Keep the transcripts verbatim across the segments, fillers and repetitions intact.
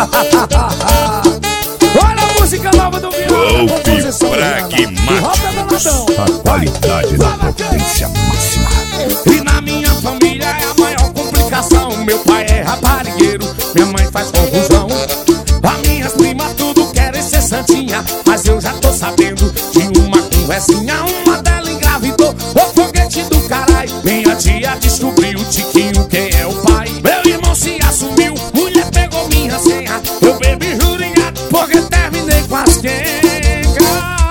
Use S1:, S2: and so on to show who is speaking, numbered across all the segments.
S1: Olha a música nova do Viana.
S2: Golpe pragmático.
S3: A qualidade da potência máxima.
S1: E na minha família é a maior complicação. Meu pai é raparigueiro, minha mãe faz confusão. As minhas primas tudo querem ser santinha, mas eu já tô sabendo de uma conversinha. Uma dela engravidou, o foguete do caralho. Minha tia descobriu o Tiquinho, quem é o pai. Meu irmão se assumiu, mulher pegou minha senha. Eu bebi juringado porque terminei com as quengas.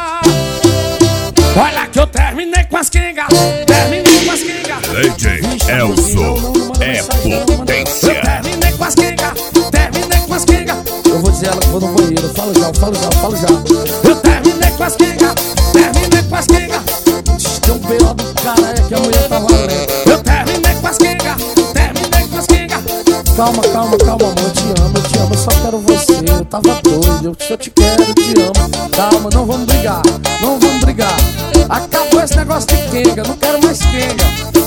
S1: Olha que eu terminei com as quengas. Terminei com as quengas.
S2: D J Elson é potência.
S1: Eu terminei com as quengas. Terminei com as quengas.
S4: Eu vou dizer ela que vou no banheiro. Fala já, fala já, fala já.
S1: Eu terminei com as quengas. Terminei com as quengas.
S4: Tem um B O do cara é que a mulher tá valendo.
S1: Eu terminei com as quengas. Terminei com as quengas.
S4: Calma, calma, calma, amor, eu te amo, eu te amo, eu só quero você. Eu tava doido, eu, eu te quero, eu te amo. Calma, não vamos brigar, não vamos brigar. Acabou esse negócio de quenga, não quero mais quenga.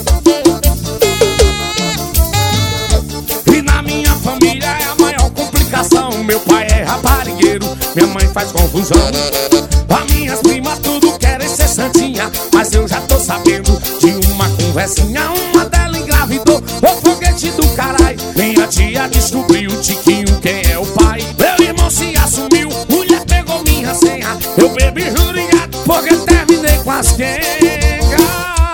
S1: E na minha família é a maior complicação. Meu pai é raparigueiro, minha mãe faz confusão. As minhas primas tudo querem ser santinha, mas eu já tô sabendo de uma conversinha. Uma dela engravidou, o foguete do caralho. Minha tia descobriu o Tiquinho, quem é o pai. Meu irmão se assumiu, mulher pegou minha senha. Eu bebi juringado porque terminei com as quengas.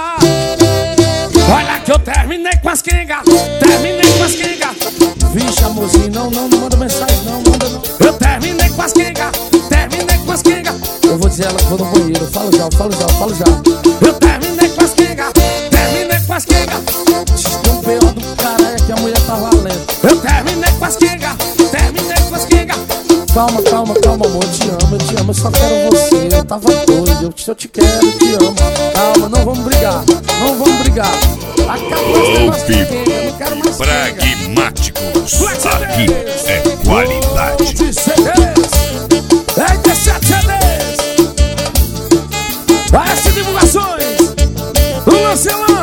S1: Olha que eu terminei com as quengas. Terminei com as quengas.
S4: Vixe, amorzinho, não, não, não manda mensagem, não, manda não.
S1: Eu terminei com as quengas. Terminei com as quengas.
S4: Eu vou dizer ela que vou no banheiro. Fala já, fala já, fala já.
S1: Eu terminei com as quengas. Terminei com as quengas.
S4: Tem um B O do cara é que a mulher tá valendo.
S1: Eu terminei com as quengas. Terminei com as quengas.
S4: Calma, calma, calma, amor, eu te amo, eu te amo, eu só quero você. Eu tava doido, eu, eu te quero, eu te amo. Calma, não vamos brigar, não vamos brigar. Acabou esse negócio de quenga, eu não quero mais quenga.
S2: Pragmáticos. Aqui é qualidade.
S1: De C Ds. É de sete C Ds. Vai as divulgações. O Lancelão.